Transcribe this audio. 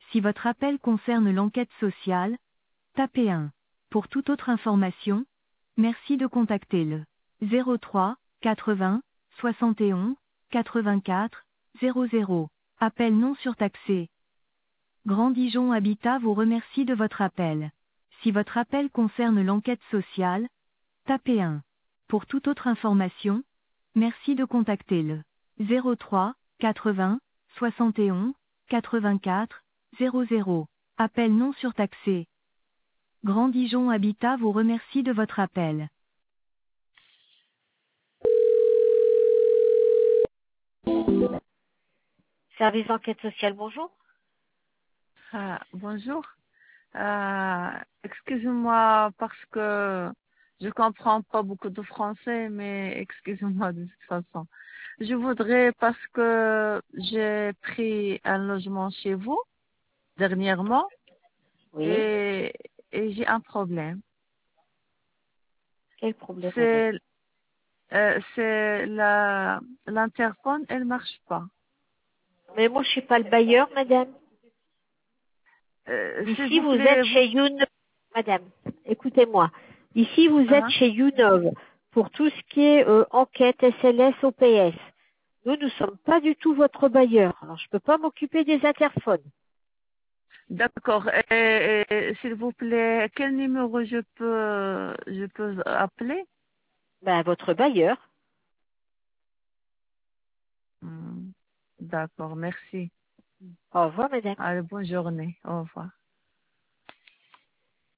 Si votre appel concerne l'enquête sociale, tapez 1. Pour toute autre information, merci de contacter le 03 80 71 84 00. Appel non surtaxé. Grand Dijon Habitat vous remercie de votre appel. Si votre appel concerne l'enquête sociale, tapez 1. Pour toute autre information, merci de contacter le 03 80 71 84 00. Appel non surtaxé. Grand Dijon Habitat vous remercie de votre appel. Service d'enquête sociale, bonjour. Ah, bonjour. Excusez-moi parce que je comprends pas beaucoup de français, mais excusez-moi de toute façon. Je voudrais parce que j'ai pris un logement chez vous dernièrement Oui. et, et j'ai un problème. Quel problème, madame? C'est l'interphone, elle marche pas. Mais moi, je suis pas le bailleur, madame. S'il Ici, vous vous êtes plaît, chez Younov. Madame, écoutez-moi. Ici, vous êtes hein, chez Younov pour tout ce qui est enquête SLS OPS. Nous ne sommes pas du tout votre bailleur. Alors, je peux pas m'occuper des interphones. d'accord. Et s'il vous plaît, quel numéro je peux appeler? Ben, votre bailleur. Hmm, d'accord, merci. Au revoir, madame. Allez, bonne journée. Au revoir.